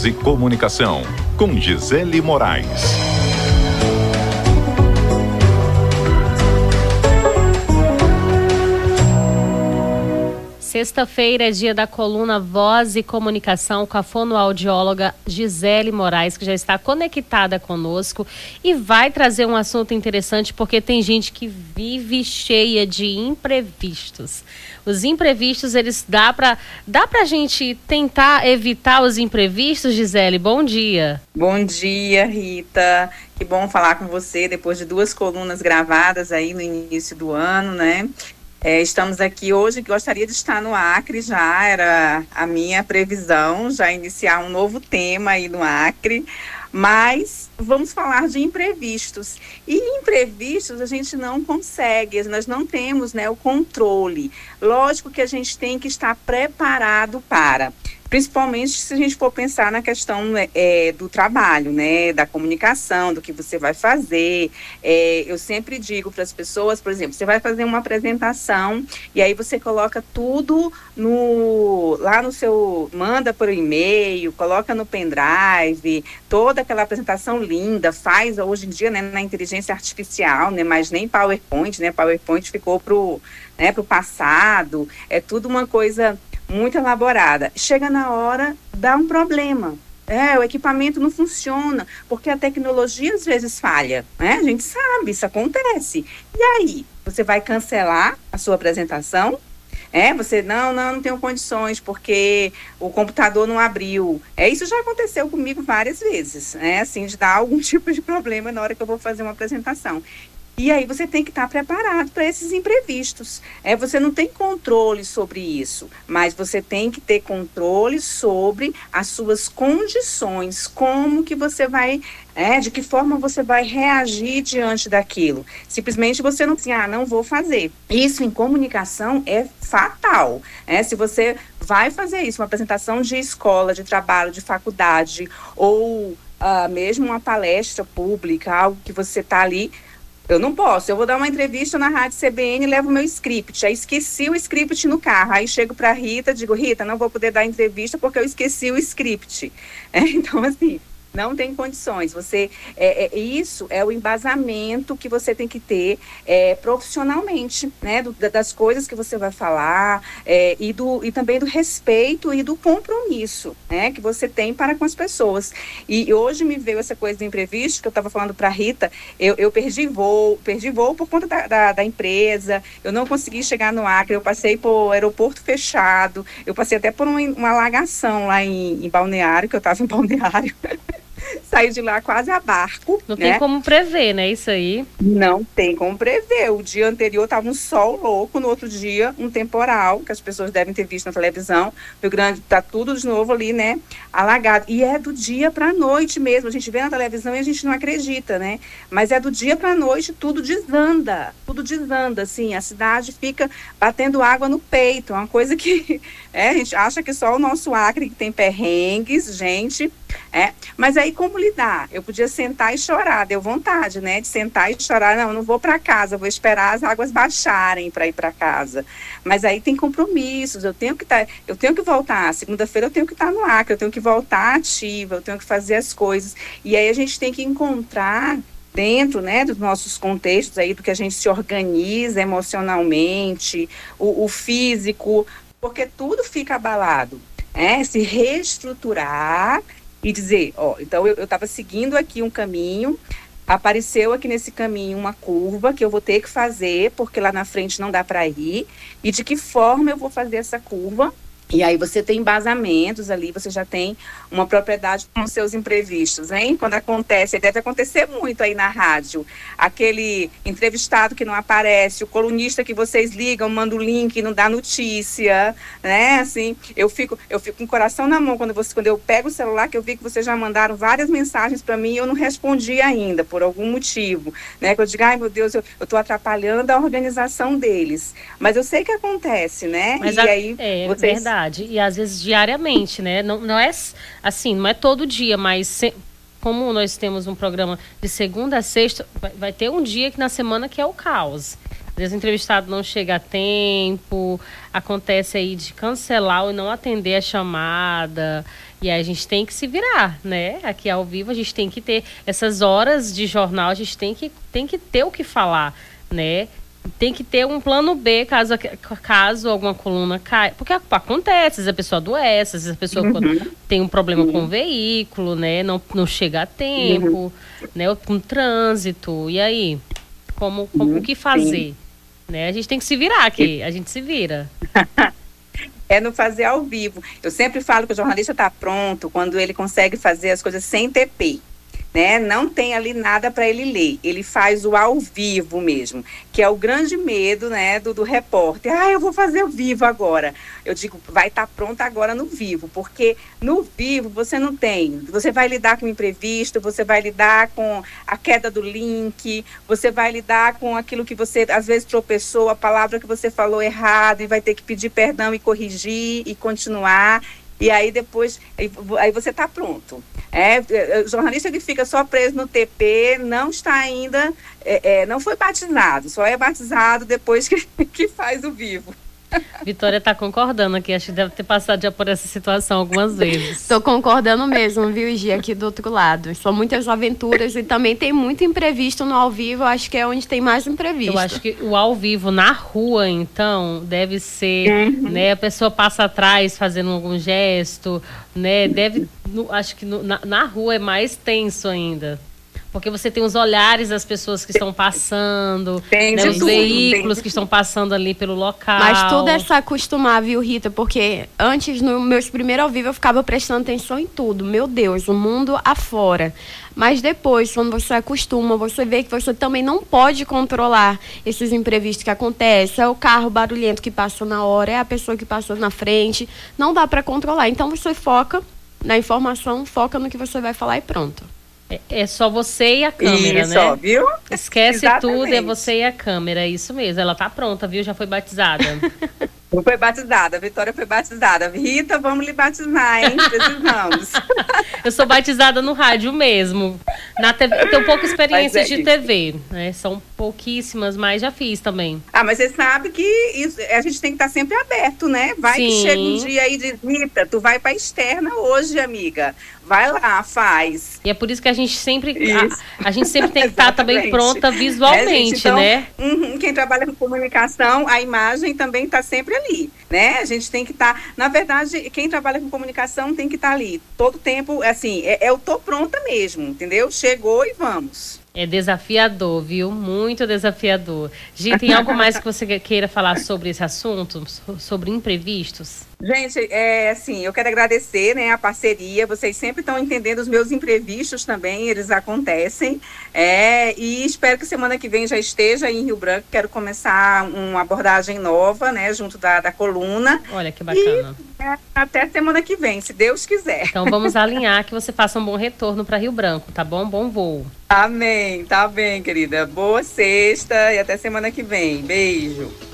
Voz e Comunicação, com Gisele Moraes. Sexta-feira é dia da coluna Voz e Comunicação com a fonoaudióloga Gisele Moraes, que já está conectada conosco e vai trazer um assunto interessante, porque tem gente que vive cheia de imprevistos. Os imprevistos, eles dá pra gente tentar evitar os imprevistos, Gisele? Bom dia. Bom dia, Rita. Que bom falar com você depois de 2 colunas gravadas aí no início do ano, né? Estamos aqui hoje, gostaria de estar no Acre, já era a minha previsão, já iniciar um novo tema aí no Acre, mas vamos falar de imprevistos. E imprevistos a gente não consegue, nós não temos, né, o controle. Lógico que a gente tem que estar preparado para... Principalmente se a gente for pensar na questão do trabalho, né, da comunicação, do que você vai fazer. Eu sempre digo para as pessoas, por exemplo, você vai fazer uma apresentação e aí você coloca tudo lá no seu, manda por e-mail, coloca no pendrive, toda aquela apresentação linda, faz hoje em dia, né, na inteligência artificial, né, mas nem PowerPoint, né, PowerPoint ficou pro passado, é tudo uma coisa muito elaborada. Chega na hora, dá um problema. O equipamento não funciona, porque a tecnologia às vezes falha, né? A gente sabe, isso acontece. E aí, você vai cancelar a sua apresentação? Você, não tenho condições, porque o computador não abriu. Isso já aconteceu comigo várias vezes, né? Assim, de dar algum tipo de problema na hora que eu vou fazer uma apresentação. E aí você tem que estar preparado para esses imprevistos. Você não tem controle sobre isso, mas você tem que ter controle sobre as suas condições, como que você vai, de que forma você vai reagir diante daquilo. Simplesmente você não diz, não vou fazer. Isso em comunicação é fatal. Se você vai fazer isso, uma apresentação de escola, de trabalho, de faculdade, ou mesmo uma palestra pública, algo que você está ali... Eu não posso, eu vou dar uma entrevista na Rádio CBN e levo o meu script. Aí esqueci o script no carro. Aí chego para a Rita, digo, Rita, não vou poder dar entrevista porque eu esqueci o script. Então, assim, não tem condições. Isso é o embasamento que você tem que ter profissionalmente, né? Das coisas que você vai falar e também do respeito e do compromisso, né? Que você tem para com as pessoas. E hoje me veio essa coisa do imprevisto, que eu estava falando para a Rita, eu perdi voo por conta da empresa, eu não consegui chegar no Acre, eu passei por aeroporto fechado, eu passei até por uma alagação lá em Balneário, que eu estava em Balneário. Saí de lá quase a barco. Não tem como prever, né, isso aí? Não tem como prever. O dia anterior estava um sol louco, no outro dia um temporal, que as pessoas devem ter visto na televisão. Rio Grande está tudo de novo ali, né, alagado. E é do dia para a noite mesmo. A gente vê na televisão e a gente não acredita, né? Mas é do dia para a noite, tudo desanda, assim. A cidade fica batendo água no peito. É uma coisa que a gente acha que só o nosso Acre que tem perrengues, gente... Mas aí como lidar? Eu podia sentar e chorar, deu vontade, né, de sentar e chorar, não vou para casa, vou esperar as águas baixarem para ir para casa. Mas aí tem compromissos, eu tenho que voltar, segunda-feira eu tenho que estar no Acre, eu tenho que voltar ativa, eu tenho que fazer as coisas. E aí a gente tem que encontrar dentro, né, dos nossos contextos aí, do que a gente se organiza emocionalmente, o físico, porque tudo fica abalado, se reestruturar e dizer, então eu estava seguindo aqui um caminho, apareceu aqui nesse caminho uma curva que eu vou ter que fazer, porque lá na frente não dá para ir, e de que forma eu vou fazer essa curva. E aí você tem embasamentos ali, você já tem uma propriedade com os seus imprevistos, hein? Quando acontece, deve acontecer muito aí na rádio, aquele entrevistado que não aparece, o colunista que vocês ligam, manda o link e não dá notícia, né? Assim, eu fico com o coração na mão quando eu pego o celular, que eu vi que vocês já mandaram várias mensagens para mim e eu não respondi ainda, por algum motivo, né? Que eu digo, ai meu Deus, eu estou atrapalhando a organização deles. Mas eu sei que acontece, né? Mas aí vocês... Verdade. E às vezes diariamente, né? Não é assim, não é todo dia, mas como nós temos um programa de segunda a sexta, vai ter um dia que na semana que é o caos. Às vezes o entrevistado não chega a tempo, acontece aí de cancelar ou não atender a chamada. E aí a gente tem que se virar, né? Aqui ao vivo a gente tem que ter essas horas de jornal, a gente tem que ter o que falar, né? Tem que ter um plano B caso alguma coluna caia. Porque acontece, às vezes a pessoa adoece, às vezes a pessoa tem um problema com o veículo, né? Não chega a tempo, né? Com trânsito. E aí? O que fazer? Né? A gente tem que se virar aqui, a gente se vira. É no fazer ao vivo. Eu sempre falo que o jornalista está pronto quando ele consegue fazer as coisas sem TP. Né? Não tem ali nada para ele ler, ele faz o ao vivo mesmo, que é o grande medo, né, do repórter. Eu vou fazer ao vivo agora. Eu digo, vai estar pronta agora no vivo, porque no vivo você não tem, você vai lidar com o imprevisto, você vai lidar com a queda do link, você vai lidar com aquilo que você às vezes tropeçou, a palavra que você falou errado e vai ter que pedir perdão e corrigir e continuar. E aí depois, aí você está pronto. O jornalista que fica só preso no TP não está ainda, não foi batizado, só é batizado depois que faz o vivo. Vitória está concordando aqui, acho que deve ter passado já por essa situação algumas vezes. Estou concordando mesmo, viu, Gi, aqui do outro lado. São muitas aventuras e também tem muito imprevisto no ao vivo, acho que é onde tem mais imprevisto. Eu acho que o ao vivo na rua, então, deve ser, né, a pessoa passa atrás fazendo algum gesto, né, acho que na rua é mais tenso ainda. Porque você tem os olhares das pessoas que estão passando, né, os veículos que estão passando ali pelo local. Mas tudo é se acostumar, viu, Rita? Porque antes, nos meus primeiros ao vivo, eu ficava prestando atenção em tudo. Meu Deus, o mundo afora. Mas depois, quando você acostuma, você vê que você também não pode controlar esses imprevistos que acontecem. É o carro barulhento que passa na hora, é a pessoa que passou na frente. Não dá para controlar. Então você foca na informação, foca no que você vai falar e pronto. É só você e a câmera, isso, né? Ó, viu? Esquece tudo, é você e a câmera, é isso mesmo. Ela tá pronta, viu? Já foi batizada. Foi batizada, a Vitória foi batizada. Rita, vamos lhe batizar, hein? Precisamos. Eu sou batizada no rádio mesmo. Na TV, eu tenho pouca experiência de TV, né? São pouquíssimas, mas já fiz também. Mas você sabe que a gente tem que estar sempre aberto, né? Vai que chega um dia aí de Rita, tu vai pra externa hoje, amiga. Vai lá, faz. E é por isso que a gente sempre a gente sempre tem que estar também pronta visualmente, então, né? Quem trabalha com comunicação, a imagem também está sempre ali, né? A gente tem que estar, na verdade, quem trabalha com comunicação tem que estar ali todo tempo, assim, eu tô pronta mesmo, entendeu? Chegou e vamos. É desafiador, viu? Muito desafiador. Gi, tem algo mais que você queira falar sobre esse assunto? Sobre imprevistos? Gente, assim, eu quero agradecer, né, a parceria. Vocês sempre estão entendendo os meus imprevistos também, eles acontecem. E espero que semana que vem já esteja aí em Rio Branco. Quero começar uma abordagem nova, né, junto da coluna. Olha que bacana. E até semana que vem, se Deus quiser. Então vamos alinhar que você faça um bom retorno para Rio Branco, tá bom? Bom voo. Amém, tá bem, querida. Boa sexta e até semana que vem. Beijo.